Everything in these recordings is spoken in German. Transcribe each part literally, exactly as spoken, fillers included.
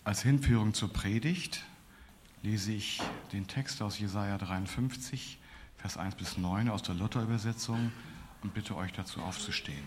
Als Hinführung zur Predigt lese ich den Text aus Jesaja dreiundfünfzig, Vers eins bis neun aus der Luther-Übersetzung und bitte euch dazu aufzustehen.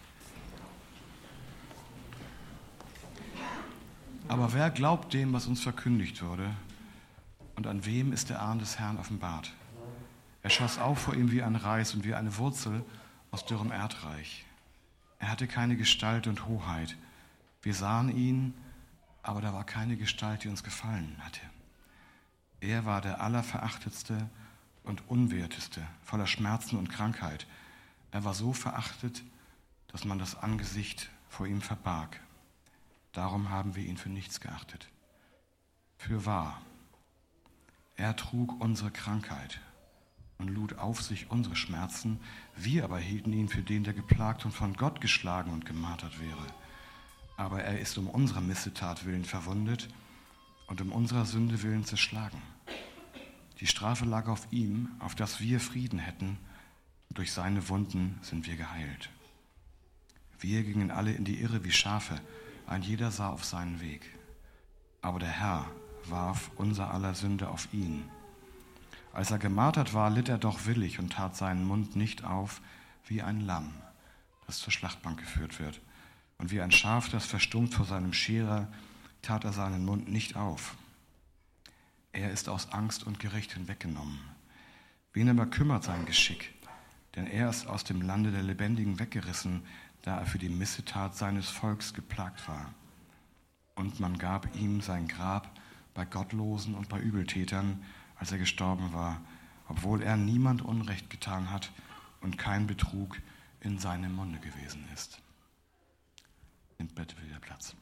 Aber wer glaubt dem, was uns verkündigt wurde, und an wem ist der Arm des Herrn offenbart? Er schoss auf vor ihm wie ein Reis und wie eine Wurzel aus dürrem Erdreich. Er hatte keine Gestalt und Hoheit. Wir sahen ihn, aber da war keine Gestalt, die uns gefallen hatte. Er war der Allerverachtetste und Unwerteste, voller Schmerzen und Krankheit. Er war so verachtet, dass man das Angesicht vor ihm verbarg. Darum haben wir ihn für nichts geachtet. Fürwahr, er trug unsere Krankheit und lud auf sich unsere Schmerzen. Wir aber hielten ihn für den, der geplagt und von Gott geschlagen und gemartert wäre. Aber er ist um unserer Missetat willen verwundet und um unserer Sünde willen zerschlagen. Die Strafe lag auf ihm, auf dass wir Frieden hätten. Durch seine Wunden sind wir geheilt. Wir gingen alle in die Irre wie Schafe, ein jeder sah auf seinen Weg. Aber der Herr warf unser aller Sünde auf ihn. Als er gemartert war, litt er doch willig und tat seinen Mund nicht auf wie ein Lamm, das zur Schlachtbank geführt wird. Und wie ein Schaf, das verstummt vor seinem Scherer, tat er seinen Mund nicht auf. Er ist aus Angst und Gericht hinweggenommen. Wen aber kümmert sein Geschick? Denn er ist aus dem Lande der Lebendigen weggerissen, da er für die Missetat seines Volks geplagt war. Und man gab ihm sein Grab bei Gottlosen und bei Übeltätern, als er gestorben war, obwohl er niemand Unrecht getan hat und kein Betrug in seinem Munde gewesen ist. Nimmt bitte wieder Platz.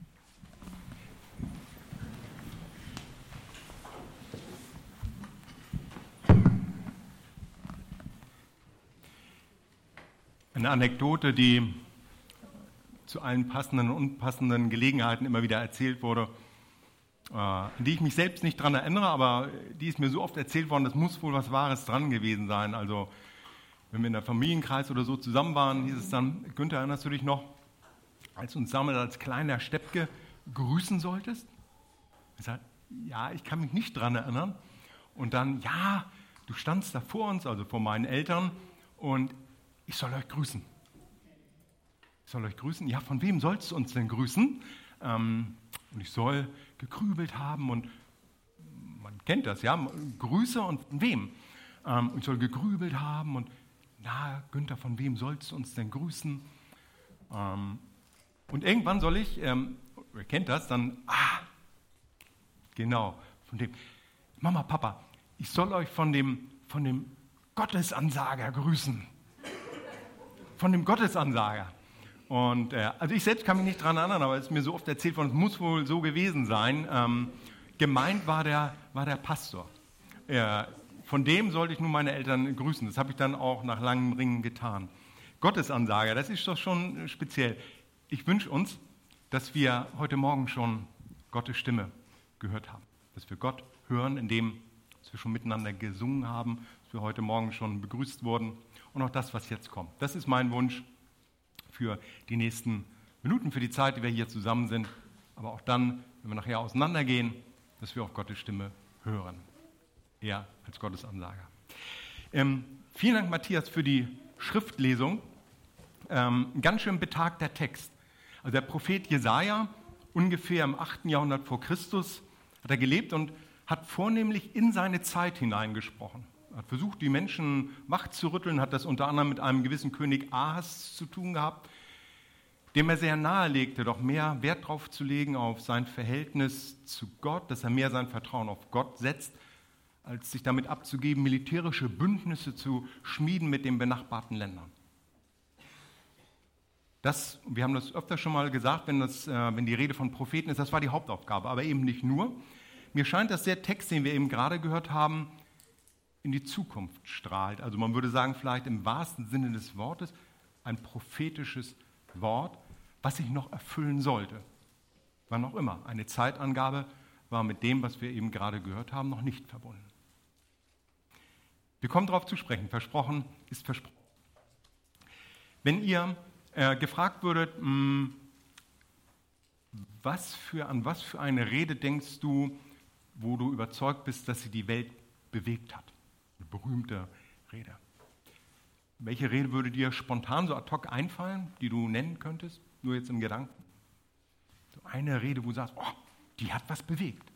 Eine Anekdote, die zu allen passenden und unpassenden Gelegenheiten immer wieder erzählt wurde, an die ich mich selbst nicht dran erinnere, aber die ist mir so oft erzählt worden, das muss wohl was Wahres dran gewesen sein. Also wenn wir in der Familienkreis oder so zusammen waren, hieß es dann, Günther, erinnerst du dich noch, als du uns damals als kleiner Steppke grüßen solltest? Ich sagte, ja, ich kann mich nicht dran erinnern. Und dann, ja, du standst da vor uns, also vor meinen Eltern, und ich soll euch grüßen. Ich soll euch grüßen? Ja, von wem sollst du uns denn grüßen? Ähm, und ich soll gegrübelt haben und man kennt das, ja, Grüße und von wem? Ähm, und ich soll gegrübelt haben und na, Günther, von wem sollst du uns denn grüßen? Ähm, und irgendwann soll ich, ähm, ihr kennt das, dann, ah, genau, von dem, Mama, Papa, ich soll euch von dem, von dem Gottesansager grüßen. Von dem Gottesansager. Und äh, also ich selbst kann mich nicht daran erinnern, aber es ist mir so oft erzählt worden, es muss wohl so gewesen sein. Ähm, gemeint war der, war der Pastor. Äh, von dem sollte ich nun meine Eltern grüßen. Das habe ich dann auch nach langem Ringen getan. Gottesansager, das ist doch schon speziell. Ich wünsche uns, dass wir heute Morgen schon Gottes Stimme gehört haben. Dass wir Gott hören, indem wir schon miteinander gesungen haben, dass wir heute Morgen schon begrüßt wurden und auch das, was jetzt kommt. Das ist mein Wunsch für die nächsten Minuten, für die Zeit, die wir hier zusammen sind, aber auch dann, wenn wir nachher auseinandergehen, dass wir auch Gottes Stimme hören. Er als Gottesansager. Ähm, vielen Dank, Matthias, für die Schriftlesung. Ähm, ganz schön betagter Text. Also der Prophet Jesaja, ungefähr im achten Jahrhundert vor Christus, hat er gelebt und hat vornehmlich in seine Zeit hineingesprochen. Er hat versucht, die Menschen wach zu rütteln, hat das unter anderem mit einem gewissen König Ahas zu tun gehabt, dem er sehr nahelegte, doch mehr Wert drauf zu legen auf sein Verhältnis zu Gott, dass er mehr sein Vertrauen auf Gott setzt, als sich damit abzugeben, militärische Bündnisse zu schmieden mit den benachbarten Ländern. Das, wir haben das öfter schon mal gesagt, wenn, das, äh, wenn die Rede von Propheten ist, das war die Hauptaufgabe, aber eben nicht nur. Mir scheint, dass der Text, den wir eben gerade gehört haben, in die Zukunft strahlt. Also man würde sagen, vielleicht im wahrsten Sinne des Wortes, ein prophetisches Wort, was sich noch erfüllen sollte. Wann auch immer. Eine Zeitangabe war mit dem, was wir eben gerade gehört haben, noch nicht verbunden. Wir kommen darauf zu sprechen. Versprochen ist versprochen. Wenn ihr äh, gefragt würdet, mh, was für, an was für eine Rede denkst du, wo du überzeugt bist, dass sie die Welt bewegt hat? Eine berühmte Rede. Welche Rede würde dir spontan so ad hoc einfallen, die du nennen könntest, nur jetzt im Gedanken? So eine Rede, wo du sagst, oh, die hat was bewegt.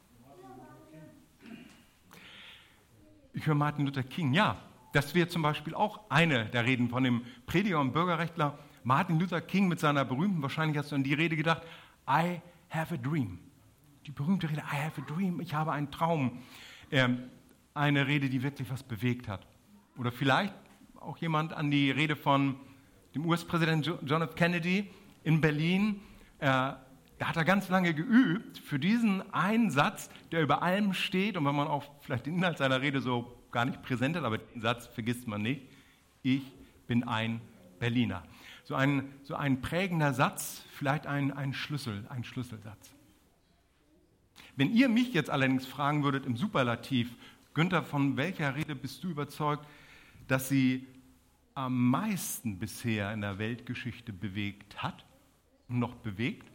Ich höre Martin Luther King, ja, das wäre zum Beispiel auch eine der Reden von dem Prediger und Bürgerrechtler Martin Luther King mit seiner berühmten, wahrscheinlich hast du an die Rede gedacht, I have a dream. Die berühmte Rede, I have a dream, ich habe einen Traum. Ähm, eine Rede, die wirklich was bewegt hat. Oder vielleicht auch jemand an die Rede von dem U S-Präsidenten John F. Kennedy in Berlin. Äh, da hat er ganz lange geübt für diesen einen Satz, der über allem steht. Und wenn man auch vielleicht den Inhalt seiner Rede so gar nicht präsent hat, aber den Satz vergisst man nicht. Ich bin ein Berliner. So ein, so ein prägender Satz, vielleicht ein, ein Schlüssel, ein Schlüsselsatz. Wenn ihr mich jetzt allerdings fragen würdet im Superlativ, Günther, von welcher Rede bist du überzeugt, dass sie am meisten bisher in der Weltgeschichte bewegt hat und noch bewegt?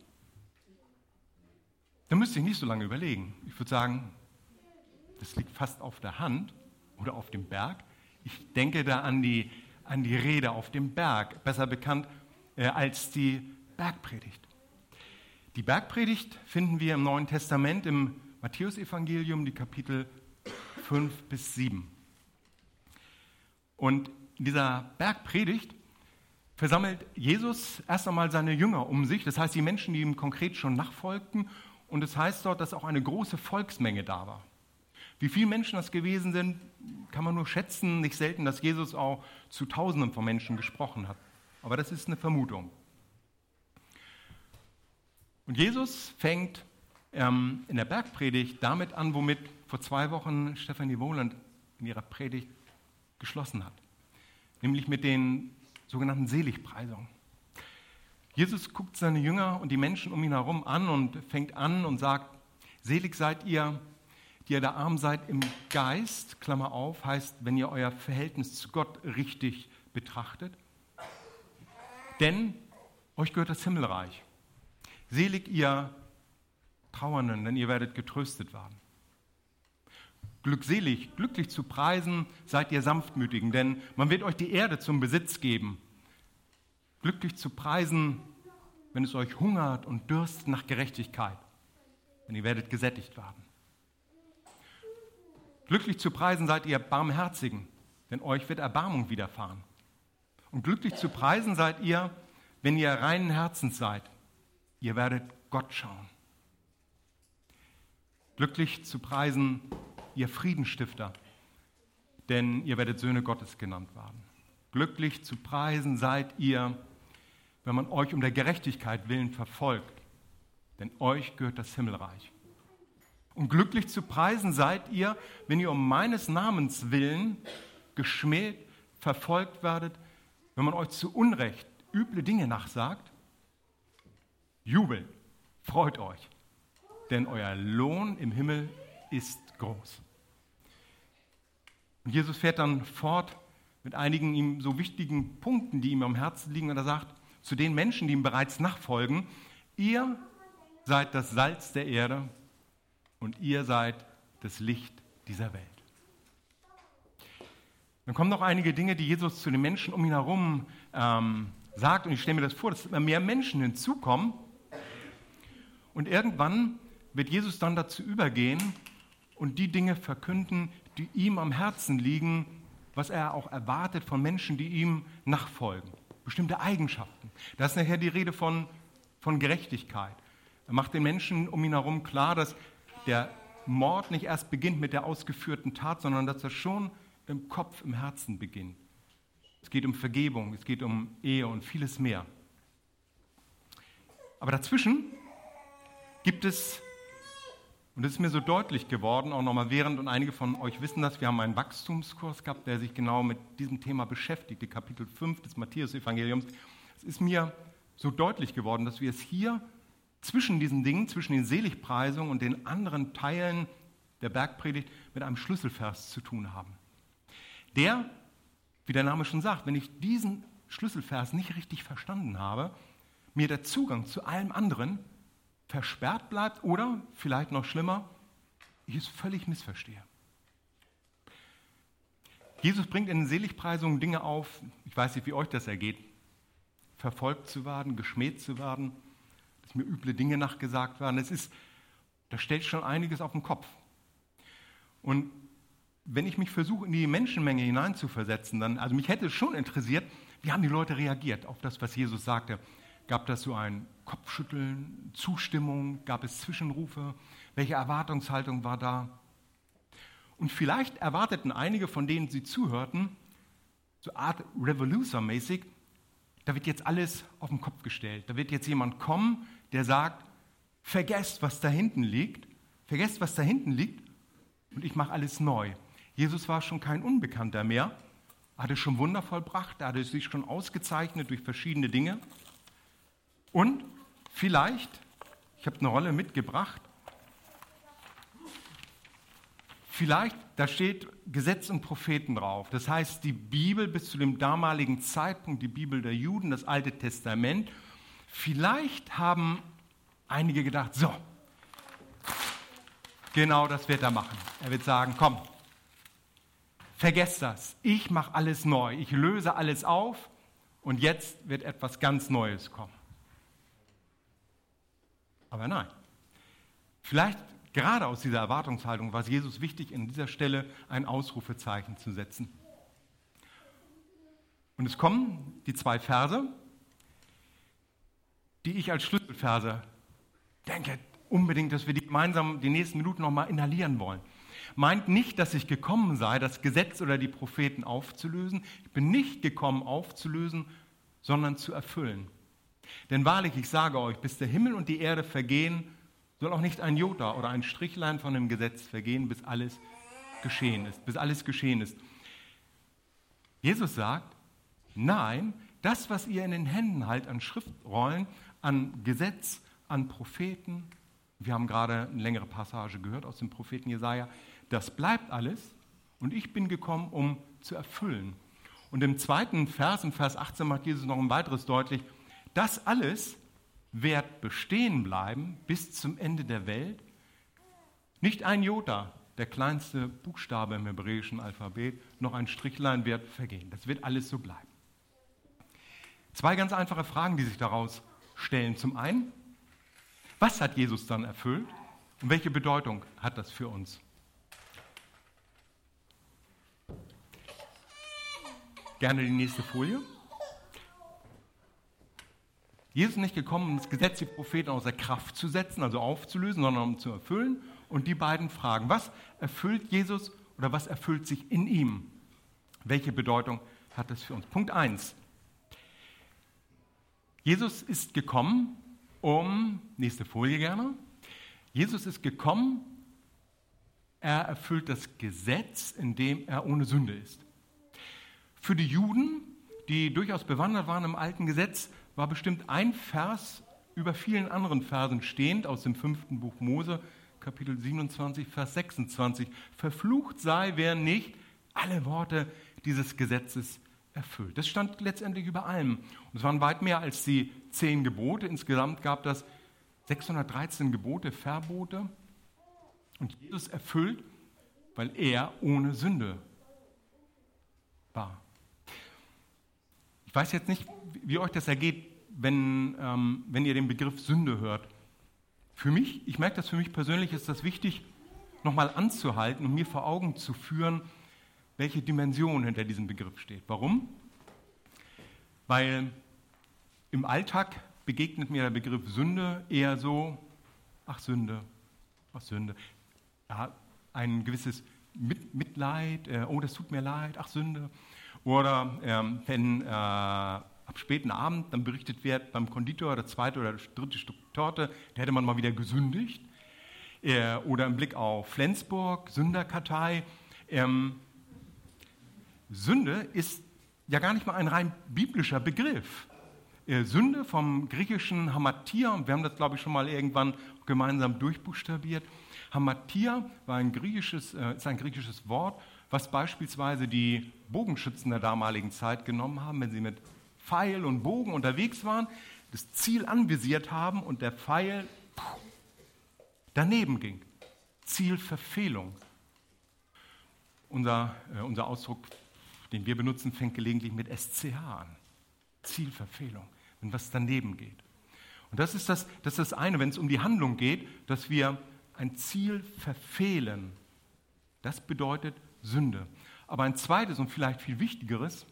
Dann müsste ich nicht so lange überlegen. Ich würde sagen, das liegt fast auf der Hand oder auf dem Berg. Ich denke da an die an die Rede auf dem Berg, besser bekannt äh, als die Bergpredigt. Die Bergpredigt finden wir im Neuen Testament im Matthäusevangelium, die Kapitel fünf bis sieben. Und in dieser Bergpredigt versammelt Jesus erst einmal seine Jünger um sich, das heißt die Menschen, die ihm konkret schon nachfolgten, und es heißt dort, dass auch eine große Volksmenge da war. Wie viele Menschen das gewesen sind, kann man nur schätzen. Nicht selten, dass Jesus auch zu Tausenden von Menschen gesprochen hat. Aber das ist eine Vermutung. Und Jesus fängt ähm, in der Bergpredigt damit an, womit vor zwei Wochen Stefanie Wohland in ihrer Predigt geschlossen hat. Nämlich mit den sogenannten Seligpreisungen. Jesus guckt seine Jünger und die Menschen um ihn herum an und fängt an und sagt, selig seid ihr, die ihr da arm seid im Geist, Klammer auf, heißt, wenn ihr euer Verhältnis zu Gott richtig betrachtet. Denn euch gehört das Himmelreich. Selig ihr Trauernden, denn ihr werdet getröstet werden. Glückselig, glücklich zu preisen seid ihr Sanftmütigen, denn man wird euch die Erde zum Besitz geben. Glücklich zu preisen, wenn es euch hungert und dürstet nach Gerechtigkeit, denn ihr werdet gesättigt werden. Glücklich zu preisen seid ihr Barmherzigen, denn euch wird Erbarmung widerfahren. Und glücklich zu preisen seid ihr, wenn ihr reinen Herzens seid. Ihr werdet Gott schauen. Glücklich zu preisen, ihr Friedensstifter, denn ihr werdet Söhne Gottes genannt werden. Glücklich zu preisen seid ihr, wenn man euch um der Gerechtigkeit willen verfolgt, denn euch gehört das Himmelreich. Und glücklich zu preisen seid ihr, wenn ihr um meines Namens willen geschmäht, verfolgt werdet, wenn man euch zu Unrecht üble Dinge nachsagt. Jubelt, freut euch, denn euer Lohn im Himmel ist groß. Und Jesus fährt dann fort mit einigen ihm so wichtigen Punkten, die ihm am Herzen liegen, und er sagt zu den Menschen, die ihm bereits nachfolgen, ihr seid das Salz der Erde, und ihr seid das Licht dieser Welt. Dann kommen noch einige Dinge, die Jesus zu den Menschen um ihn herum ähm, sagt. Und ich stelle mir das vor, dass immer mehr Menschen hinzukommen. Und irgendwann wird Jesus dann dazu übergehen und die Dinge verkünden, die ihm am Herzen liegen, was er auch erwartet von Menschen, die ihm nachfolgen. Bestimmte Eigenschaften. Da ist nachher die Rede von, von Gerechtigkeit. Er macht den Menschen um ihn herum klar, dass der Mord nicht erst beginnt mit der ausgeführten Tat, sondern dass er schon im Kopf, im Herzen beginnt. Es geht um Vergebung, es geht um Ehe und vieles mehr. Aber dazwischen gibt es, und das ist mir so deutlich geworden, auch nochmal während, und einige von euch wissen das, wir haben einen Wachstumskurs gehabt, der sich genau mit diesem Thema beschäftigte, Kapitel fünf des Matthäusevangeliums. Es ist mir so deutlich geworden, dass wir es hier zwischen diesen Dingen, zwischen den Seligpreisungen und den anderen Teilen der Bergpredigt mit einem Schlüsselvers zu tun haben. Der, wie der Name schon sagt, wenn ich diesen Schlüsselvers nicht richtig verstanden habe, mir der Zugang zu allem anderen versperrt bleibt oder, vielleicht noch schlimmer, ich es völlig missverstehe. Jesus bringt in den Seligpreisungen Dinge auf, ich weiß nicht, wie euch das ergeht, verfolgt zu werden, geschmäht zu werden, dass mir üble Dinge nachgesagt werden. Es ist, da stellt schon einiges auf den Kopf. Und wenn ich mich versuche, in die Menschenmenge hineinzuversetzen, dann, also mich hätte es schon interessiert, wie haben die Leute reagiert auf das, was Jesus sagte? Gab das so ein Kopfschütteln, Zustimmung? Gab es Zwischenrufe? Welche Erwartungshaltung war da? Und vielleicht erwarteten einige, von denen sie zuhörten, so Art Revolution-mäßig, da wird jetzt alles auf den Kopf gestellt. Da wird jetzt jemand kommen, der sagt, vergesst, was da hinten liegt, vergesst, was da hinten liegt und ich mache alles neu. Jesus war schon kein Unbekannter mehr, er hatte schon Wunder vollbracht, er hatte sich schon ausgezeichnet durch verschiedene Dinge. Und vielleicht, ich habe eine Rolle mitgebracht, vielleicht, da steht Gesetz und Propheten drauf. Das heißt, die Bibel bis zu dem damaligen Zeitpunkt, die Bibel der Juden, das Alte Testament. Vielleicht haben einige gedacht, so, genau das wird er machen. Er wird sagen, komm, vergesst das. Ich mache alles neu. Ich löse alles auf und jetzt wird etwas ganz Neues kommen. Aber nein. Vielleicht gerade aus dieser Erwartungshaltung war es Jesus wichtig, an dieser Stelle ein Ausrufezeichen zu setzen. Und es kommen die zwei Verse, die ich als Schlüsselverse denke, unbedingt, dass wir die gemeinsam die nächsten Minuten nochmal inhalieren wollen. Meint nicht, dass ich gekommen sei, das Gesetz oder die Propheten aufzulösen. Ich bin nicht gekommen, aufzulösen, sondern zu erfüllen. Denn wahrlich, ich sage euch, bis der Himmel und die Erde vergehen, soll auch nicht ein Jota oder ein Strichlein von dem Gesetz vergehen, bis alles geschehen ist. Bis alles geschehen ist. Jesus sagt, nein, das, was ihr in den Händen haltet an Schriftrollen, an Gesetz, an Propheten, wir haben gerade eine längere Passage gehört aus dem Propheten Jesaja, das bleibt alles und ich bin gekommen, um zu erfüllen. Und im zweiten Vers, im Vers achtzehn, macht Jesus noch ein weiteres deutlich, das alles wird bestehen bleiben bis zum Ende der Welt. Nicht ein Jota, der kleinste Buchstabe im hebräischen Alphabet, noch ein Strichlein wird vergehen. Das wird alles so bleiben. Zwei ganz einfache Fragen, die sich daraus stellen. Zum einen, was hat Jesus dann erfüllt und welche Bedeutung hat das für uns? Gerne die nächste Folie. Jesus ist nicht gekommen, um das Gesetz der Propheten außer Kraft zu setzen, also aufzulösen, sondern um zu erfüllen. Und die beiden Fragen, was erfüllt Jesus oder was erfüllt sich in ihm? Welche Bedeutung hat das für uns? Punkt eins. Jesus ist gekommen, um, nächste Folie gerne, Jesus ist gekommen, er erfüllt das Gesetz, indem er ohne Sünde ist. Für die Juden, die durchaus bewandert waren im alten Gesetz, war bestimmt ein Vers über vielen anderen Versen stehend aus dem fünften Buch Mose, Kapitel siebenundzwanzig, Vers sechsundzwanzig. Verflucht sei, wer nicht alle Worte dieses Gesetzes erfüllt. Das stand letztendlich über allem. Und es waren weit mehr als die zehn Gebote. Insgesamt gab das sechshundertdreizehn Gebote, Verbote. Und Jesus erfüllt, weil er ohne Sünde war. Ich weiß jetzt nicht, wie euch das ergeht, wenn, ähm, wenn ihr den Begriff Sünde hört. Für mich, ich merke das für mich persönlich, ist das wichtig, nochmal anzuhalten und mir vor Augen zu führen, welche Dimension hinter diesem Begriff steht. Warum? Weil im Alltag begegnet mir der Begriff Sünde eher so, ach Sünde, ach Sünde. Ja, ein gewisses Mit, Mitleid, äh, oh, das tut mir leid, ach Sünde. Oder ähm, wenn äh, ab späten Abend dann berichtet wird, beim Konditor das zweite oder das dritte Stück Torte, da hätte man mal wieder gesündigt. Äh, oder im Blick auf Flensburg, Sünderkartei. Ähm, Sünde ist ja gar nicht mal ein rein biblischer Begriff. Äh, Sünde vom griechischen Hamatia, wir haben das glaube ich schon mal irgendwann gemeinsam durchbuchstabiert. Hamatia war ein griechisches, äh, ist ein griechisches Wort, was beispielsweise die Bogenschützen der damaligen Zeit genommen haben, wenn sie mit Pfeil und Bogen unterwegs waren, das Ziel anvisiert haben und der Pfeil puh, daneben ging. Zielverfehlung. Unser, äh, unser Ausdruck, den wir benutzen, fängt gelegentlich mit S C H an. Zielverfehlung, wenn was daneben geht. Und das ist das, das ist das eine, wenn es um die Handlung geht, dass wir ein Ziel verfehlen. Das bedeutet Sünde. Aber ein zweites und vielleicht viel wichtigeres,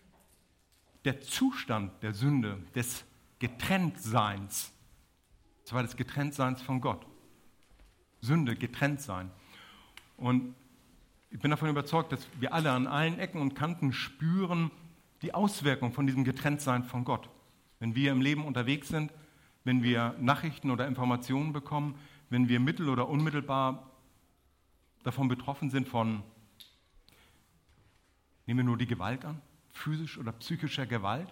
der Zustand der Sünde, des Getrenntseins, und zwar des Getrenntseins von Gott. Sünde, getrennt sein. Und ich bin davon überzeugt, dass wir alle an allen Ecken und Kanten spüren die Auswirkung von diesem Getrenntsein von Gott. Wenn wir im Leben unterwegs sind, wenn wir Nachrichten oder Informationen bekommen, wenn wir mittel- oder unmittelbar davon betroffen sind von, nehmen wir nur die Gewalt an, physisch oder psychischer Gewalt,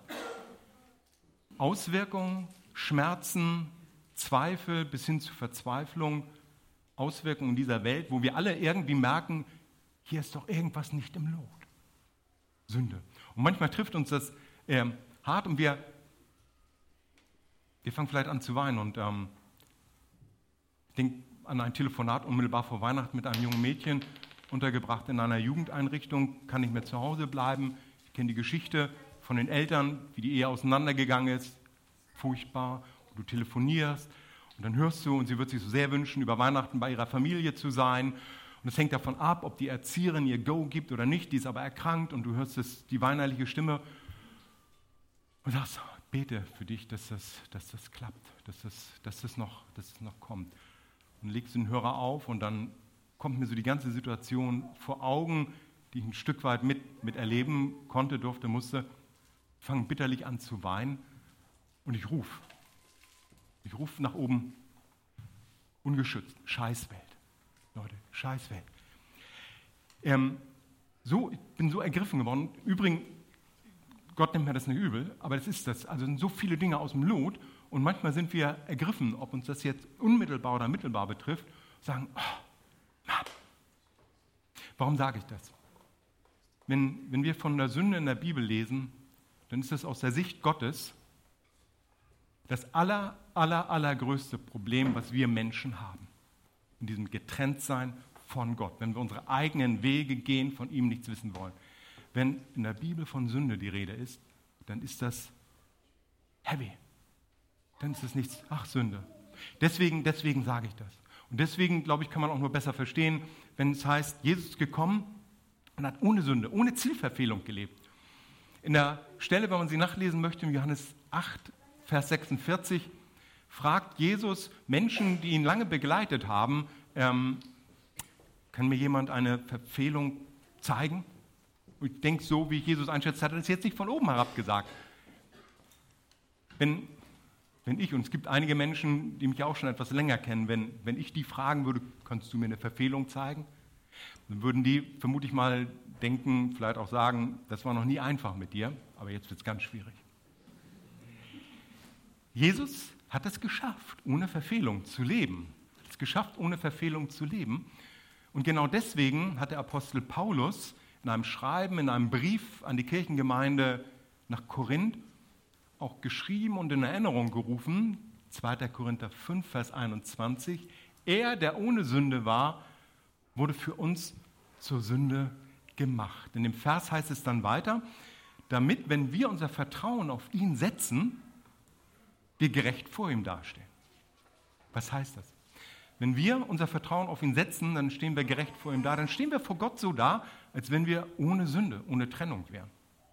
Auswirkungen, Schmerzen, Zweifel bis hin zu Verzweiflung, Auswirkungen in dieser Welt, wo wir alle irgendwie merken, hier ist doch irgendwas nicht im Lot. Sünde. Und manchmal trifft uns das äh, hart und wir, wir fangen vielleicht an zu weinen. Und ähm, ich denke an ein Telefonat unmittelbar vor Weihnachten mit einem jungen Mädchen, untergebracht in einer Jugendeinrichtung, kann nicht mehr zu Hause bleiben. Ich kenne die Geschichte von den Eltern, wie die Ehe auseinandergegangen ist. Furchtbar. Und du telefonierst und dann hörst du, und sie wird sich so sehr wünschen, über Weihnachten bei ihrer Familie zu sein. Und es hängt davon ab, ob die Erzieherin ihr Go gibt oder nicht. Die ist aber erkrankt und du hörst es, die weinerliche Stimme und sagst, bete für dich, dass das, dass das klappt, dass das, dass, das noch, dass das noch kommt. Und legst den Hörer auf und dann kommt mir so die ganze Situation vor Augen, die ich ein Stück weit mit, mit erleben konnte, durfte, musste. Ich fange bitterlich an zu weinen und ich rufe. Ich rufe nach oben, ungeschützt, Scheißwelt. Leute, Scheißwelt. Ähm, so, ich bin so ergriffen geworden. Übrigens, Gott nimmt mir das nicht übel, aber das ist das. Also sind so viele Dinge aus dem Lot und manchmal sind wir ergriffen, ob uns das jetzt unmittelbar oder mittelbar betrifft, sagen, oh, Mann. Warum sage ich das? Wenn, wenn wir von der Sünde in der Bibel lesen, dann ist das aus der Sicht Gottes das aller, aller, allergrößte Problem, was wir Menschen haben. In diesem Getrenntsein von Gott. Wenn wir unsere eigenen Wege gehen, von ihm nichts wissen wollen. Wenn in der Bibel von Sünde die Rede ist, dann ist das heavy. Dann ist das nichts, ach Sünde. Deswegen, deswegen sage ich das. Und deswegen, glaube ich, kann man auch nur besser verstehen, wenn es heißt, Jesus ist gekommen und hat ohne Sünde, ohne Zielverfehlung gelebt. In der Stelle, wenn man sie nachlesen möchte, in Johannes acht, Vers sechsundvierzig, fragt Jesus Menschen, die ihn lange begleitet haben, ähm, kann mir jemand eine Verfehlung zeigen? Und ich denke, so wie ich Jesus einschätze, hat er das jetzt nicht von oben herab gesagt. Wenn, wenn ich, und es gibt einige Menschen, die mich auch schon etwas länger kennen, wenn, wenn ich die fragen würde, kannst du mir eine Verfehlung zeigen? Dann würden die, vermute ich mal, denken, vielleicht auch sagen, das war noch nie einfach mit dir, aber jetzt wird es ganz schwierig. Jesus hat es geschafft, ohne Verfehlung zu leben. Hat es geschafft, ohne Verfehlung zu leben. Und genau deswegen hat der Apostel Paulus in einem Schreiben, in einem Brief an die Kirchengemeinde nach Korinth auch geschrieben und in Erinnerung gerufen, zweiter Korinther fünf, Vers einundzwanzig, er, der ohne Sünde war, wurde für uns zur Sünde gemacht. In dem Vers heißt es dann weiter, damit, wenn wir unser Vertrauen auf ihn setzen, wir gerecht vor ihm dastehen. Was heißt das? Wenn wir unser Vertrauen auf ihn setzen, dann stehen wir gerecht vor ihm da, dann stehen wir vor Gott so da, als wenn wir ohne Sünde, ohne Trennung wären.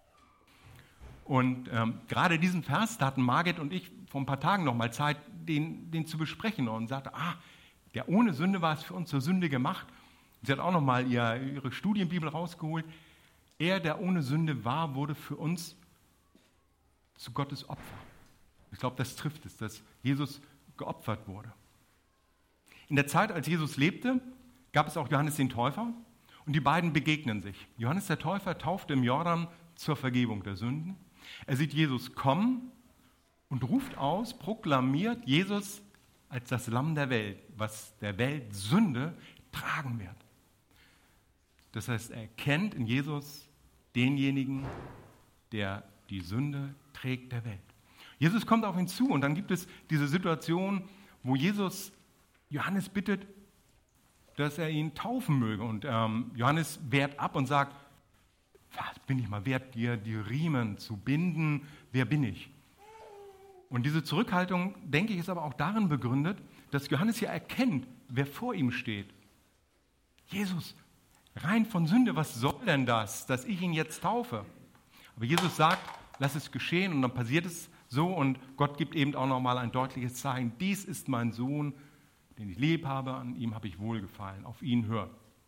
Und ähm, gerade diesen Vers, da hatten Margit und ich vor ein paar Tagen noch mal Zeit, den, den zu besprechen und sagte, ah, der ohne Sünde war es für uns zur Sünde gemacht. Sie hat auch noch mal ihr, ihre Studienbibel rausgeholt. Er, der ohne Sünde war, wurde für uns zu Gottes Opfer. Ich glaube, das trifft es, dass Jesus geopfert wurde. In der Zeit, als Jesus lebte, gab es auch Johannes den Täufer und die beiden begegnen sich. Johannes der Täufer taufte im Jordan zur Vergebung der Sünden. Er sieht Jesus kommen und ruft aus, proklamiert Jesus als das Lamm der Welt, was der Welt Sünde tragen wird. Das heißt, er kennt in Jesus denjenigen, der die Sünde trägt der Welt. Jesus kommt auf ihn zu und dann gibt es diese Situation, wo Jesus Johannes bittet, dass er ihn taufen möge. Und ähm, Johannes wehrt ab und sagt, was bin ich mal wert, dir die Riemen zu binden? Wer bin ich? Und diese Zurückhaltung, denke ich, ist aber auch darin begründet, dass Johannes ja erkennt, wer vor ihm steht. Jesus, rein von Sünde, was soll denn das, dass ich ihn jetzt taufe? Aber Jesus sagt, lass es geschehen, und dann passiert es so, und Gott gibt eben auch nochmal ein deutliches Zeichen. Dies ist mein Sohn, den ich lieb habe, an ihm habe ich wohlgefallen, auf ihn hört.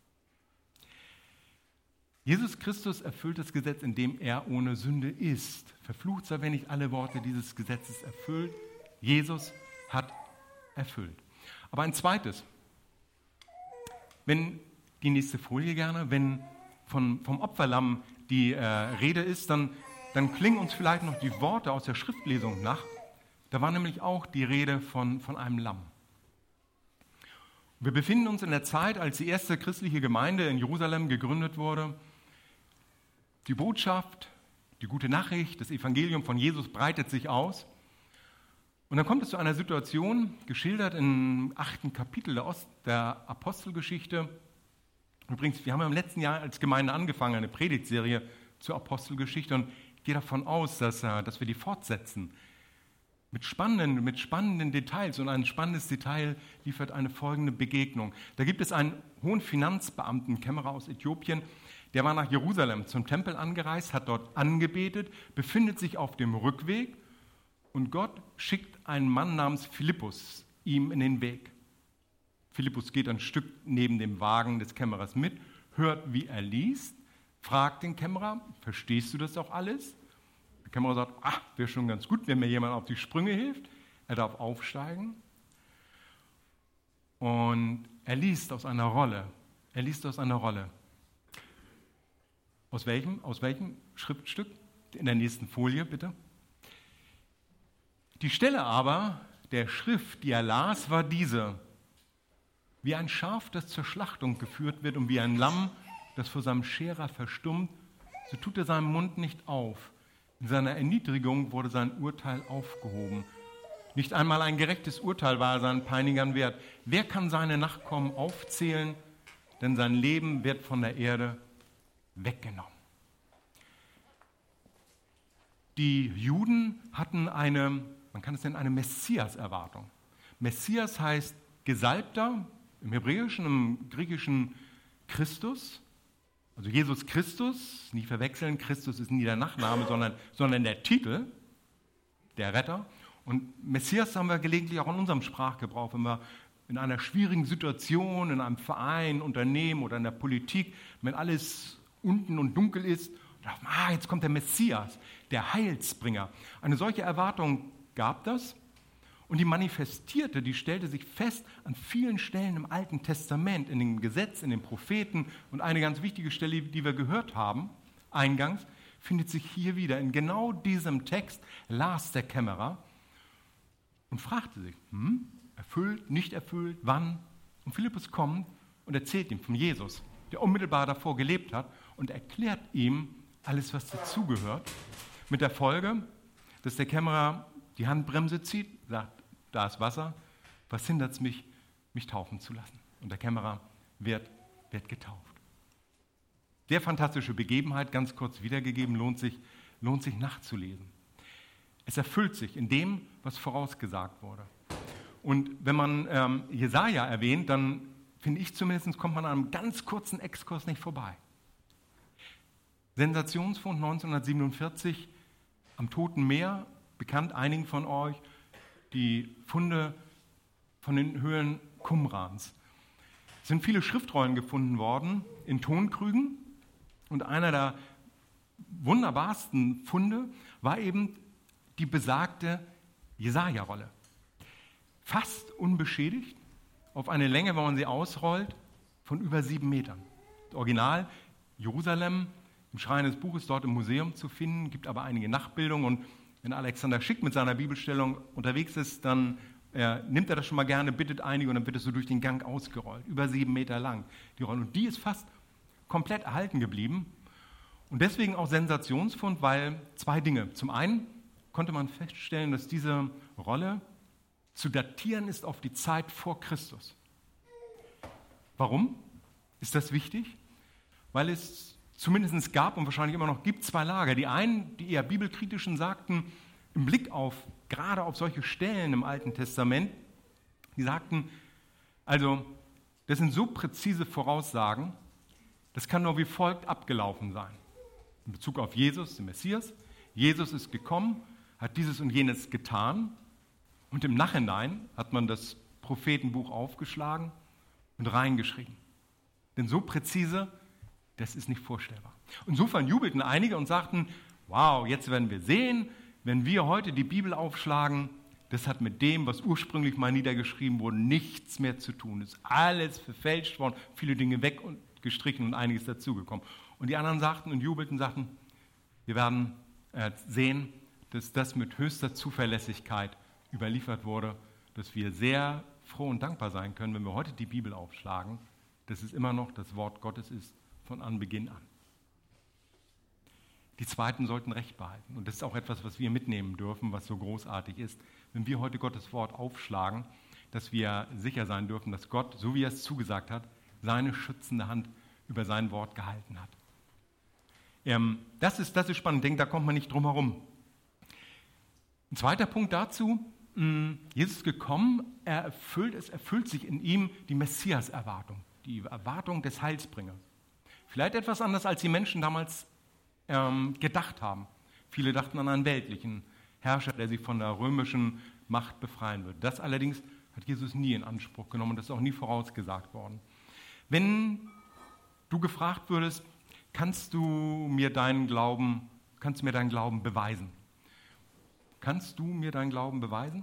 Jesus Christus erfüllt das Gesetz, indem er ohne Sünde ist. Verflucht sei, wenn nicht alle Worte dieses Gesetzes erfüllt. Jesus hat erfüllt. Aber ein zweites, wenn die nächste Folie gerne, wenn von, vom Opferlamm die äh, Rede ist, dann, dann klingen uns vielleicht noch die Worte aus der Schriftlesung nach. Da war nämlich auch die Rede von, von einem Lamm. Wir befinden uns in der Zeit, als die erste christliche Gemeinde in Jerusalem gegründet wurde. Die Botschaft, die gute Nachricht, das Evangelium von Jesus breitet sich aus. Und dann kommt es zu einer Situation, geschildert im achten Kapitel der, Ost, der Apostelgeschichte. Übrigens, wir haben im letzten Jahr als Gemeinde angefangen, eine Predigtserie zur Apostelgeschichte, und ich gehe davon aus, dass, dass wir die fortsetzen. Mit spannenden, mit spannenden Details. Und ein spannendes Detail liefert eine folgende Begegnung. Da gibt es einen hohen Finanzbeamten, Kämmerer aus Äthiopien, der war nach Jerusalem zum Tempel angereist, hat dort angebetet, befindet sich auf dem Rückweg, und Gott schickt einen Mann namens Philippus ihm in den Weg. Philippus geht ein Stück neben dem Wagen des Kämmerers mit, hört, wie er liest, fragt den Kämmerer, verstehst du das auch alles? Der Kämmerer sagt, ach, wäre schon ganz gut, wenn mir jemand auf die Sprünge hilft. Er darf aufsteigen, und er liest aus einer Rolle. Er liest aus einer Rolle. Aus welchem, aus welchem Schriftstück? In der nächsten Folie, bitte. Die Stelle aber der Schrift, die er las, war diese: Wie ein Schaf, das zur Schlachtung geführt wird, und wie ein Lamm, das vor seinem Scherer verstummt, so tut er seinen Mund nicht auf. In seiner Erniedrigung wurde sein Urteil aufgehoben. Nicht einmal ein gerechtes Urteil war er seinen Peinigern wert. Wer kann seine Nachkommen aufzählen? Denn sein Leben wird von der Erde weggenommen. Die Juden hatten eine, man kann es nennen, eine Messias-Erwartung. Messias heißt Gesalbter, im Hebräischen, im Griechischen Christus, also Jesus Christus, nicht verwechseln, Christus ist nie der Nachname, sondern, sondern der Titel, der Retter. Und Messias haben wir gelegentlich auch in unserem Sprachgebrauch, wenn wir in einer schwierigen Situation, in einem Verein, Unternehmen oder in der Politik, wenn alles unten und dunkel ist, und dachten, ah, jetzt kommt der Messias, der Heilsbringer. Eine solche Erwartung gab das, und die manifestierte, die stellte sich fest an vielen Stellen im Alten Testament, in dem Gesetz, in den Propheten, und eine ganz wichtige Stelle, die wir gehört haben, eingangs, findet sich hier wieder. In genau diesem Text las der Kämmerer und fragte sich, hm, erfüllt, nicht erfüllt, wann? Und Philippus kommt und erzählt ihm von Jesus, der unmittelbar davor gelebt hat, und erklärt ihm alles, was dazugehört, mit der Folge, dass der Kämmerer die Handbremse zieht, sagt, da ist Wasser, was hindert es mich, mich taufen zu lassen? Und der Kämmerer wird, wird getauft. Sehr fantastische Begebenheit, ganz kurz wiedergegeben, lohnt sich, lohnt sich nachzulesen. Es erfüllt sich in dem, was vorausgesagt wurde. Und wenn man ähm, Jesaja erwähnt, dann finde ich zumindest, kommt man an einem ganz kurzen Exkurs nicht vorbei. Sensationsfund neunzehnhundertsiebenundvierzig am Toten Meer, bekannt einigen von euch, die Funde von den Höhlen Qumrans. Es sind viele Schriftrollen gefunden worden in Tonkrügen, und einer der wunderbarsten Funde war eben die besagte Jesaja-Rolle. Fast unbeschädigt, auf eine Länge, wenn man sie ausrollt, von über sieben Metern. Das Original Jerusalem, im Schrein des Buches, dort im Museum zu finden, gibt aber einige Nachbildungen, und wenn Alexander Schick mit seiner Bibelstellung unterwegs ist, dann äh, nimmt er das schon mal gerne, bittet einige, und dann wird es so durch den Gang ausgerollt, über sieben Meter lang, die Rolle. Und die ist fast komplett erhalten geblieben, und deswegen auch Sensationsfund, weil zwei Dinge. Zum einen konnte man feststellen, dass diese Rolle zu datieren ist auf die Zeit vor Christus. Warum ist das wichtig? Weil es zumindest gab und wahrscheinlich immer noch gibt zwei Lager. Die einen, die eher bibelkritischen, sagten im Blick auf, gerade auf solche Stellen im Alten Testament, die sagten, also das sind so präzise Voraussagen, das kann nur wie folgt abgelaufen sein. In Bezug auf Jesus, den Messias. Jesus ist gekommen, hat dieses und jenes getan und im Nachhinein hat man das Prophetenbuch aufgeschlagen und reingeschrieben. Denn so präzise, das ist nicht vorstellbar. Insofern jubelten einige und sagten, wow, jetzt werden wir sehen, wenn wir heute die Bibel aufschlagen, das hat mit dem, was ursprünglich mal niedergeschrieben wurde, nichts mehr zu tun. Es ist alles verfälscht worden, viele Dinge weggestrichen und einiges dazugekommen. Und die anderen sagten und jubelten, sagten, wir werden äh, sehen, dass das mit höchster Zuverlässigkeit überliefert wurde, dass wir sehr froh und dankbar sein können, wenn wir heute die Bibel aufschlagen, dass es immer noch das Wort Gottes ist von Anbeginn an. Die Zweiten sollten Recht behalten. Und das ist auch etwas, was wir mitnehmen dürfen, was so großartig ist. Wenn wir heute Gottes Wort aufschlagen, dass wir sicher sein dürfen, dass Gott, so wie er es zugesagt hat, seine schützende Hand über sein Wort gehalten hat. Ähm, das ist, das ist spannend. Ich denke, da kommt man nicht drum herum. Ein zweiter Punkt dazu, mh, Jesus ist gekommen, er erfüllt, es erfüllt sich in ihm die Messias-Erwartung, die Erwartung des Heilsbringers. Vielleicht etwas anders, als die Menschen damals ähm, gedacht haben. Viele dachten an einen weltlichen Herrscher, der sie von der römischen Macht befreien wird. Das allerdings hat Jesus nie in Anspruch genommen und das ist auch nie vorausgesagt worden. Wenn du gefragt würdest, kannst du mir deinen Glauben, kannst du mir deinen Glauben beweisen? Kannst du mir deinen Glauben beweisen?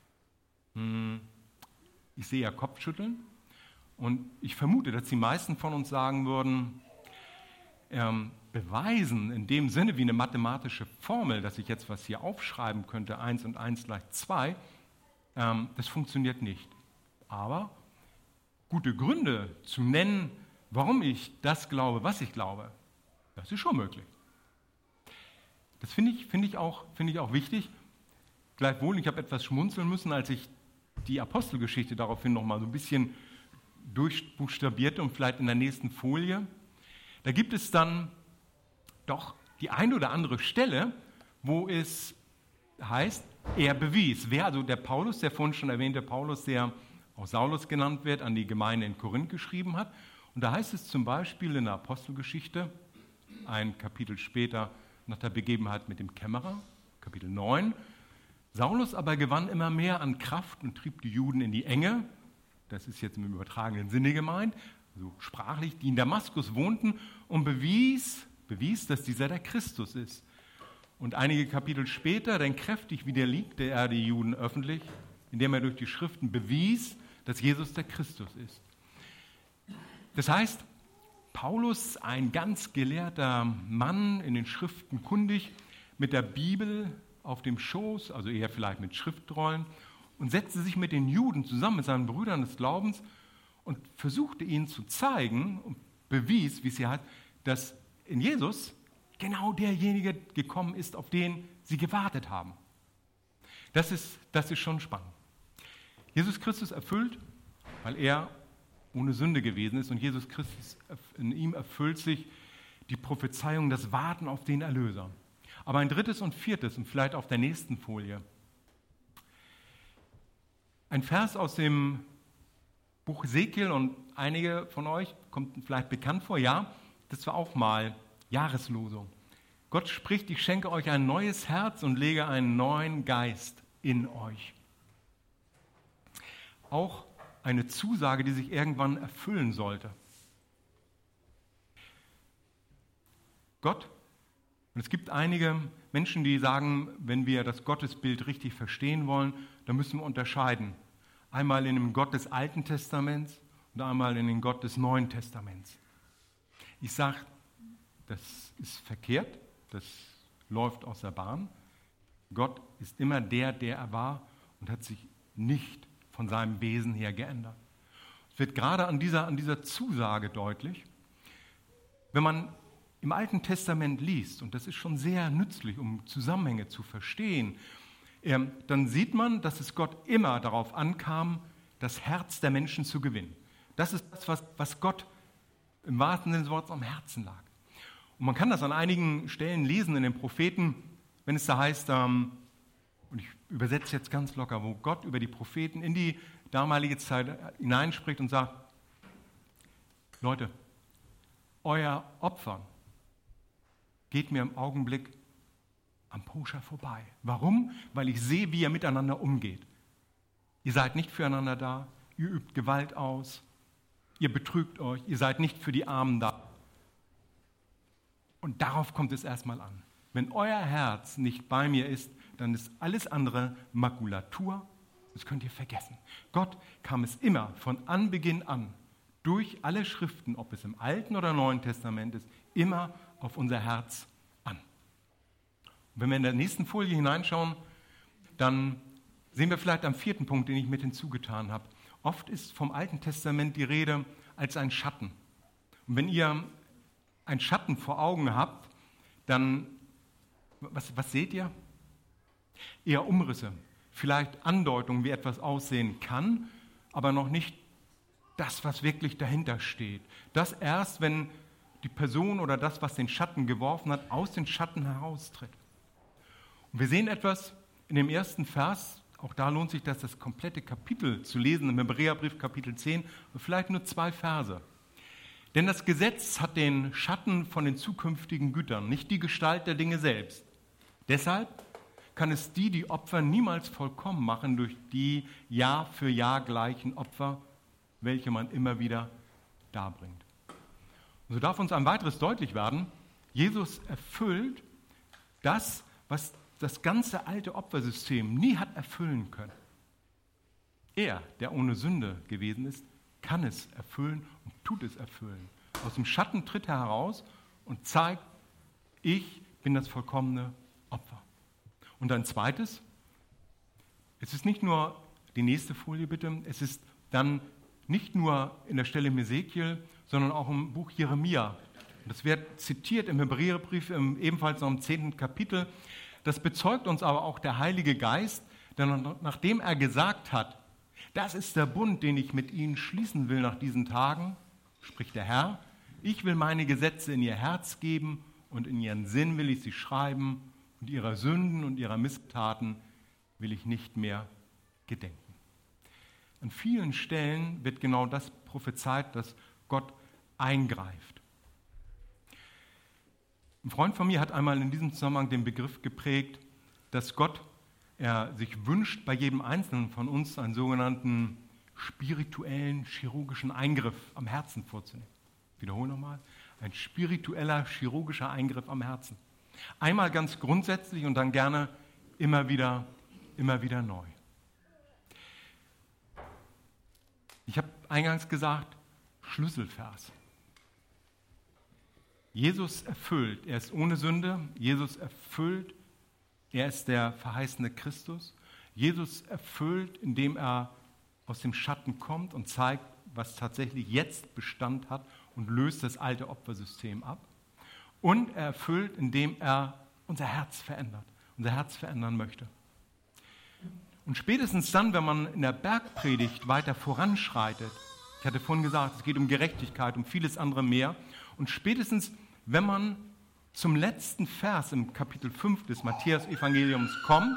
Hm, ich sehe ja Kopfschütteln und ich vermute, dass die meisten von uns sagen würden, ähm, beweisen in dem Sinne wie eine mathematische Formel, dass ich jetzt was hier aufschreiben könnte, eins und eins gleich zwei, ähm, das funktioniert nicht. Aber gute Gründe zu nennen, warum ich das glaube, was ich glaube, das ist schon möglich. Das finde ich, finde ich, auch, finde ich auch wichtig. Gleichwohl, ich habe etwas schmunzeln müssen, als ich die Apostelgeschichte daraufhin noch mal so ein bisschen durchbuchstabierte und vielleicht in der nächsten Folie. Da gibt es dann doch die eine oder andere Stelle, wo es heißt, er bewies. Wer, also der Paulus, der vorhin schon erwähnte Paulus, der auch Saulus genannt wird, an die Gemeinde in Korinth geschrieben hat. Und da heißt es zum Beispiel in der Apostelgeschichte, ein Kapitel später nach der Begebenheit mit dem Kämmerer, Kapitel neun, Saulus aber gewann immer mehr an Kraft und trieb die Juden in die Enge, das ist jetzt im übertragenen Sinne gemeint, also sprachlich, die in Damaskus wohnten und bewies, bewies, dass dieser der Christus ist. Und einige Kapitel später, denn kräftig widerlegte er die Juden öffentlich, indem er durch die Schriften bewies, dass Jesus der Christus ist. Das heißt, Paulus, ein ganz gelehrter Mann, in den Schriften kundig, mit der Bibel auf dem Schoß, also eher vielleicht mit Schriftrollen, und setzte sich mit den Juden zusammen, mit seinen Brüdern des Glaubens und versuchte ihnen zu zeigen und bewies, wie es hier heißt, dass in Jesus genau derjenige gekommen ist, auf den sie gewartet haben. Das ist, das ist schon spannend. Jesus Christus erfüllt, weil er ohne Sünde gewesen ist und Jesus Christus, in ihm erfüllt sich die Prophezeiung, das Warten auf den Erlöser. Aber ein drittes und viertes und vielleicht auf der nächsten Folie. Ein Vers aus dem Buch Hesekiel und einige von euch kommt vielleicht bekannt vor, ja, das war auch mal Jahreslosung. Gott spricht, ich schenke euch ein neues Herz und lege einen neuen Geist in euch. Auch eine Zusage, die sich irgendwann erfüllen sollte. Gott, und es gibt einige Menschen, die sagen, wenn wir das Gottesbild richtig verstehen wollen, dann müssen wir unterscheiden. Einmal in dem Gott des Alten Testaments und einmal in den Gott des Neuen Testaments. Ich sage, das ist verkehrt, das läuft aus der Bahn. Gott ist immer der, der er war und hat sich nicht von seinem Wesen her geändert. Es wird gerade an dieser, an dieser Zusage deutlich, wenn man im Alten Testament liest, und das ist schon sehr nützlich, um Zusammenhänge zu verstehen, dann sieht man, dass es Gott immer darauf ankam, das Herz der Menschen zu gewinnen. Das ist das, was, was Gott im wahrsten Sinne des Wortes am Herzen lag. Und man kann das an einigen Stellen lesen in den Propheten, wenn es da heißt, ähm, und ich übersetze jetzt ganz locker, wo Gott über die Propheten in die damalige Zeit hineinspricht und sagt, Leute, euer Opfern geht mir im Augenblick am Poscher vorbei. Warum? Weil ich sehe, wie ihr miteinander umgeht. Ihr seid nicht füreinander da, ihr übt Gewalt aus, ihr betrügt euch, ihr seid nicht für die Armen da. Und darauf kommt es erstmal an. Wenn euer Herz nicht bei mir ist, dann ist alles andere Makulatur, das könnt ihr vergessen. Gott kam es immer von Anbeginn an, durch alle Schriften, ob es im Alten oder Neuen Testament ist, immer auf unser Herz an. Und wenn wir in der nächsten Folie hineinschauen, dann sehen wir vielleicht am vierten Punkt, den ich mit hinzugetan habe. Oft ist vom Alten Testament die Rede als ein Schatten. Und wenn ihr einen Schatten vor Augen habt, dann, was, was seht ihr? Eher Umrisse, vielleicht Andeutungen, wie etwas aussehen kann, aber noch nicht das, was wirklich dahinter steht. Das erst, wenn die Person oder das, was den Schatten geworfen hat, aus den Schatten heraustritt. Und wir sehen etwas in dem ersten Vers, auch da lohnt sich das, das komplette Kapitel zu lesen, im Hebräerbrief Kapitel zehn, vielleicht nur zwei Verse. Denn das Gesetz hat den Schatten von den zukünftigen Gütern, nicht die Gestalt der Dinge selbst. Deshalb kann es die, die Opfer niemals vollkommen machen durch die Jahr für Jahr gleichen Opfer, welche man immer wieder darbringt. Und so darf uns ein weiteres deutlich werden, Jesus erfüllt das, was das ganze alte Opfersystem nie hat erfüllen können. Er, der ohne Sünde gewesen ist, kann es erfüllen und tut es erfüllen. Aus dem Schatten tritt er heraus und zeigt, ich bin das vollkommene Opfer. Und ein zweites, es ist nicht nur, die nächste Folie bitte, es ist dann nicht nur in der Stelle im Ezekiel, sondern auch im Buch Jeremia. Das wird zitiert im Hebräerbrief, ebenfalls noch im zehnten Kapitel. Das bezeugt uns aber auch der Heilige Geist, denn nachdem er gesagt hat, das ist der Bund, den ich mit ihnen schließen will nach diesen Tagen, spricht der Herr, ich will meine Gesetze in ihr Herz geben und in ihren Sinn will ich sie schreiben und ihrer Sünden und ihrer Misstaten will ich nicht mehr gedenken. An vielen Stellen wird genau das prophezeit, dass Gott eingreift. Ein Freund von mir hat einmal in diesem Zusammenhang den Begriff geprägt, dass Gott er sich wünscht, bei jedem Einzelnen von uns einen sogenannten spirituellen, chirurgischen Eingriff am Herzen vorzunehmen. Ich wiederhole nochmal, ein spiritueller, chirurgischer Eingriff am Herzen. Einmal ganz grundsätzlich und dann gerne immer wieder, immer wieder neu. Ich habe eingangs gesagt, Schlüsselvers. Jesus erfüllt, er ist ohne Sünde, Jesus erfüllt, er ist der verheißene Christus. Jesus erfüllt, indem er aus dem Schatten kommt und zeigt, was tatsächlich jetzt Bestand hat und löst das alte Opfersystem ab. Und er erfüllt, indem er unser Herz verändert, unser Herz verändern möchte. Und spätestens dann, wenn man in der Bergpredigt weiter voranschreitet, ich hatte vorhin gesagt, es geht um Gerechtigkeit, um vieles andere mehr, und spätestens, wenn man zum letzten Vers im Kapitel fünf des Matthäus-Evangeliums kommt,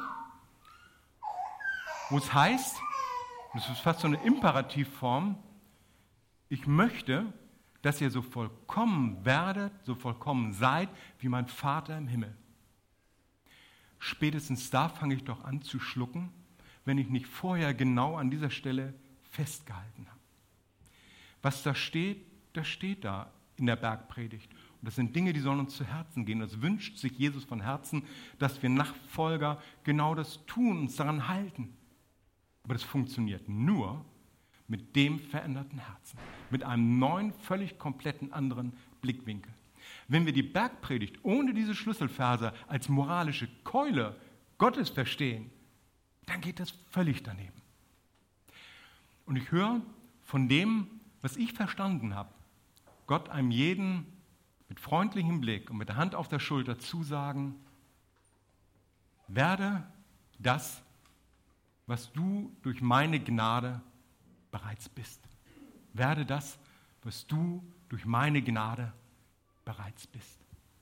wo es heißt, das ist fast so eine Imperativform, ich möchte, dass ihr so vollkommen werdet, so vollkommen seid, wie mein Vater im Himmel. Spätestens da fange ich doch an zu schlucken, wenn ich nicht vorher genau an dieser Stelle festgehalten habe. Was da steht, das steht da in der Bergpredigt. Und das sind Dinge, die sollen uns zu Herzen gehen. Das wünscht sich Jesus von Herzen, dass wir Nachfolger genau das tun, uns daran halten. Aber das funktioniert nur mit dem veränderten Herzen, mit einem neuen, völlig kompletten anderen Blickwinkel. Wenn wir die Bergpredigt ohne diese Schlüsselverse als moralische Keule Gottes verstehen, dann geht das völlig daneben. Und ich höre von dem, was ich verstanden habe, Gott einem jeden mit freundlichem Blick und mit der Hand auf der Schulter zusagen, werde das, was du durch meine Gnade bereits bist. Werde das, was du durch meine Gnade bereits bist.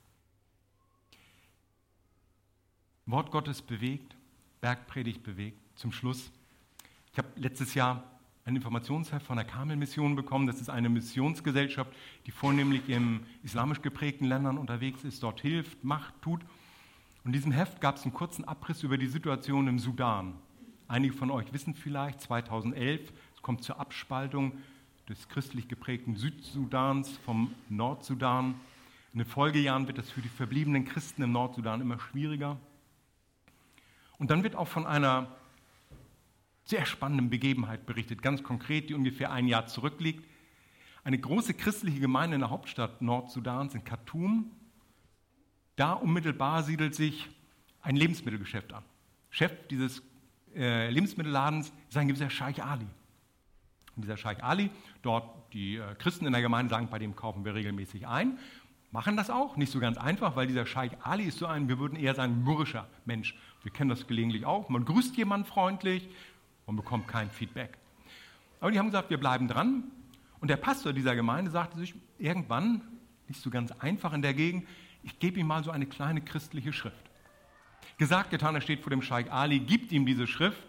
Wort Gottes bewegt, Bergpredigt bewegt. Zum Schluss, ich habe letztes Jahr ein Informationsheft von der Karmel-Mission bekommen. Das ist eine Missionsgesellschaft, die vornehmlich in islamisch geprägten Ländern unterwegs ist, dort hilft, macht, tut. Und in diesem Heft gab es einen kurzen Abriss über die Situation im Sudan. Einige von euch wissen vielleicht, zweitausendelf, es kommt zur Abspaltung des christlich geprägten Südsudans vom Nordsudan. In den Folgejahren wird es für die verbliebenen Christen im Nordsudan immer schwieriger. Und dann wird auch von einer sehr spannenden Begebenheit berichtet, ganz konkret, die ungefähr ein Jahr zurückliegt. Eine große christliche Gemeinde in der Hauptstadt Nordsudans, in Khartoum, da unmittelbar siedelt sich ein Lebensmittelgeschäft an. Chef dieses äh, Lebensmittelladens ist ein gewisser Scheich Ali. Und dieser Scheich Ali, dort die äh, Christen in der Gemeinde sagen, bei dem kaufen wir regelmäßig ein, machen das auch, nicht so ganz einfach, weil dieser Scheich Ali ist so ein, wir würden eher sagen, mürrischer Mensch. Wir kennen das gelegentlich auch, man grüßt jemanden freundlich, man bekommt kein Feedback. Aber die haben gesagt, wir bleiben dran. Und der Pastor dieser Gemeinde sagte sich irgendwann, nicht so ganz einfach in der Gegend, ich gebe ihm mal so eine kleine christliche Schrift. Gesagt, getan, er steht vor dem Scheich Ali, gibt ihm diese Schrift.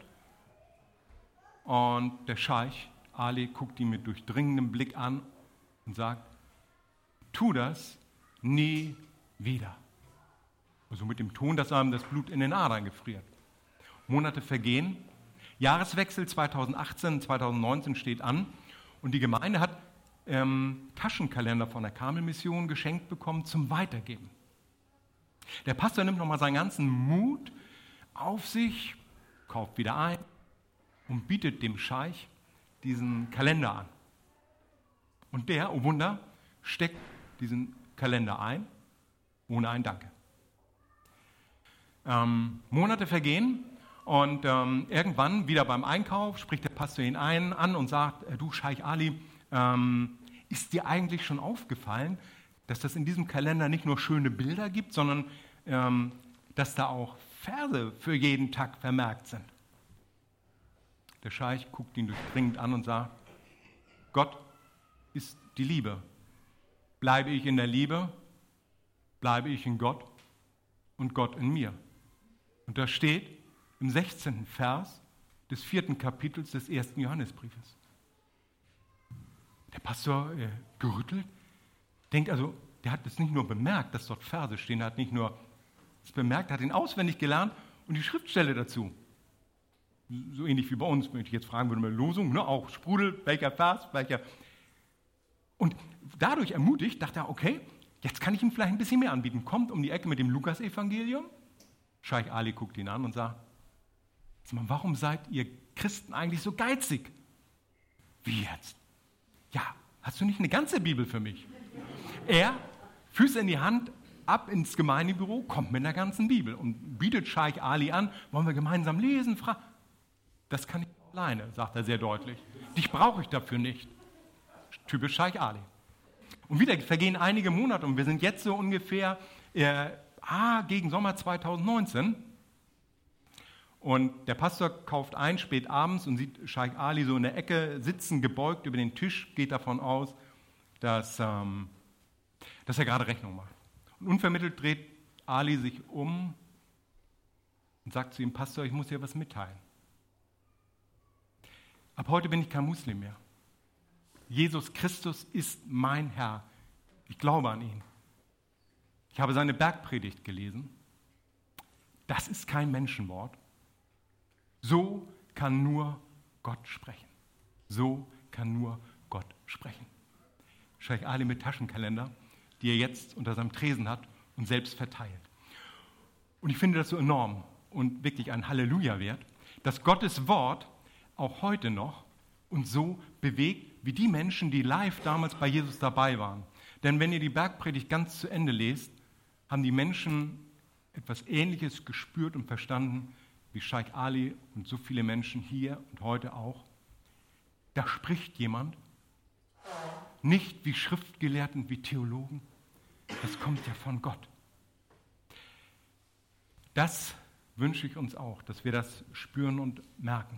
Und der Scheich Ali guckt ihn mit durchdringendem Blick an und sagt, tu das nie wieder. Also mit dem Ton, dass einem das Blut in den Adern gefriert. Monate vergehen. Jahreswechsel zweitausendachtzehn, zweitausendneunzehn steht an und die Gemeinde hat ähm, Taschenkalender von der Karmel-Mission geschenkt bekommen zum Weitergeben. Der Pastor nimmt nochmal seinen ganzen Mut auf sich, kauft wieder ein und bietet dem Scheich diesen Kalender an. Und der, oh Wunder, steckt diesen Kalender ein, ohne ein Danke. Ähm, Monate vergehen. Und ähm, irgendwann, wieder beim Einkauf, spricht der Pastor ihn ein, an und sagt, äh, du Scheich Ali, ähm, ist dir eigentlich schon aufgefallen, dass das in diesem Kalender nicht nur schöne Bilder gibt, sondern ähm, dass da auch Verse für jeden Tag vermerkt sind? Der Scheich guckt ihn durchdringend an und sagt, Gott ist die Liebe. Bleibe ich in der Liebe, bleibe ich in Gott und Gott in mir. Und da steht, im sechzehnten Vers des vierten Kapitels des ersten Johannesbriefes. Der Pastor äh, gerüttelt, denkt also, der hat es nicht nur bemerkt, dass dort Verse stehen, er hat nicht nur es bemerkt, hat ihn auswendig gelernt und die Schriftstelle dazu. So ähnlich wie bei uns, wenn ich jetzt fragen würde, eine Losung, ne, auch Sprudel, welcher Vers, welcher. Und dadurch ermutigt, dachte er, okay, jetzt kann ich ihm vielleicht ein bisschen mehr anbieten. Kommt um die Ecke mit dem Lukas-Evangelium. Scheich Ali guckt ihn an und sagt, warum seid ihr Christen eigentlich so geizig? Wie jetzt? Ja, hast du nicht eine ganze Bibel für mich? Er, Füße in die Hand, ab ins Gemeindebüro, kommt mit einer ganzen Bibel und bietet Scheich Ali an, wollen wir gemeinsam lesen? Fra- das kann ich alleine, sagt er sehr deutlich. Dich brauche ich dafür nicht. Typisch Scheich Ali. Und wieder vergehen einige Monate und wir sind jetzt so ungefähr äh, ah, gegen Sommer zweitausendneunzehn. Und der Pastor kauft ein, spät abends, und sieht Scheich Ali so in der Ecke sitzen, gebeugt über den Tisch, geht davon aus, dass, ähm, dass er gerade Rechnung macht. Und unvermittelt dreht Ali sich um und sagt zu ihm, Pastor, ich muss dir was mitteilen. Ab heute bin ich kein Muslim mehr. Jesus Christus ist mein Herr. Ich glaube an ihn. Ich habe seine Bergpredigt gelesen. Das ist kein Menschenwort. So kann nur Gott sprechen. So kann nur Gott sprechen. Scheich Ali mit Taschenkalender, die er jetzt unter seinem Tresen hat und selbst verteilt. Und ich finde das so enorm und wirklich ein Halleluja wert, dass Gottes Wort auch heute noch uns so bewegt, wie die Menschen, die live damals bei Jesus dabei waren. Denn wenn ihr die Bergpredigt ganz zu Ende lest, haben die Menschen etwas Ähnliches gespürt und verstanden, wie Scheich Ali und so viele Menschen hier und heute auch. Da spricht jemand, nicht wie Schriftgelehrten, wie Theologen, das kommt ja von Gott. Das wünsche ich uns auch, dass wir das spüren und merken.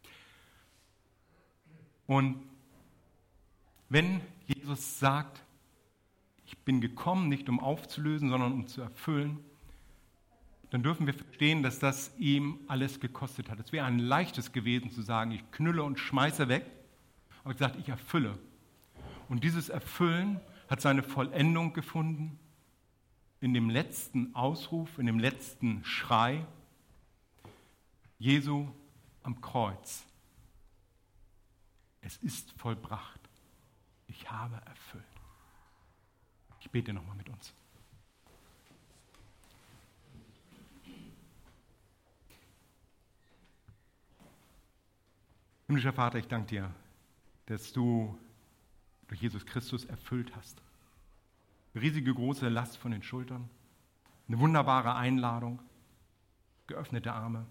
Und wenn Jesus sagt, ich bin gekommen, nicht um aufzulösen, sondern um zu erfüllen, dann dürfen wir verstehen, dass das ihm alles gekostet hat. Es wäre ein leichtes gewesen zu sagen, ich knülle und schmeiße weg, aber gesagt, ich erfülle. Und dieses Erfüllen hat seine Vollendung gefunden in dem letzten Ausruf, in dem letzten Schrei Jesu am Kreuz. Es ist vollbracht. Ich habe erfüllt. Ich bete nochmal mit uns. Himmlischer Vater, ich danke dir, dass du durch Jesus Christus erfüllt hast. Riesige große Last von den Schultern, eine wunderbare Einladung, geöffnete Arme.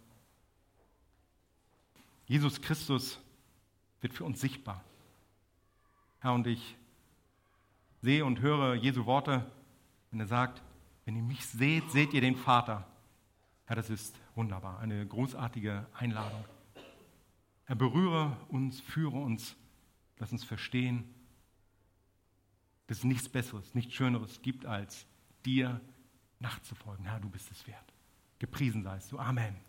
Jesus Christus wird für uns sichtbar. Herr, und ich sehe und höre Jesu Worte, wenn er sagt, wenn ihr mich seht, seht ihr den Vater. Herr, das ist wunderbar, eine großartige Einladung. Er berühre uns, führe uns, lass uns verstehen, dass es nichts Besseres, nichts Schöneres gibt, als dir nachzufolgen. Herr, du bist es wert. Gepriesen seist du. Amen.